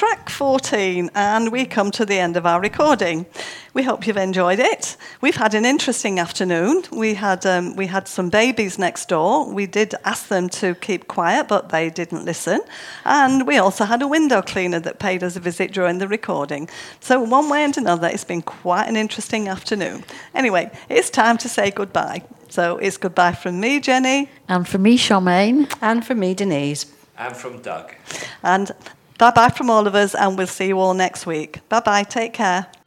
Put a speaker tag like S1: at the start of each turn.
S1: track 14, and we come to the end of our recording. We hope you've enjoyed it. We've had an interesting afternoon. We had some babies next door. We did ask them to keep quiet, but they didn't listen. And we also had a window cleaner that paid us a visit during the recording. So one way and another, it's been quite an interesting afternoon. Anyway, it's time to say goodbye. So it's goodbye from me, Jenny.
S2: And from me, Charmaine.
S3: And from me, Denise.
S4: And from Doug.
S1: And bye-bye from all of us, and we'll see you all next week. Bye-bye. Take care.